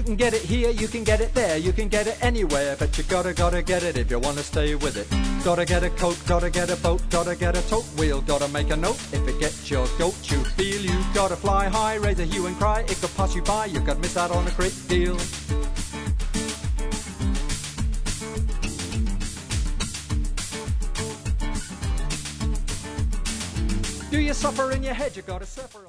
can get it here, you can get it there, you can get it anywhere, but you gotta get it if you wanna stay with it. Gotta get a coat, gotta get a boat, gotta get a tote wheel, gotta make a note. If it gets your goat, you feel you gotta fly high, raise a hue and cry. It could pass you by, you could miss out on a great deal. Do you suffer in your head? You gotta suffer.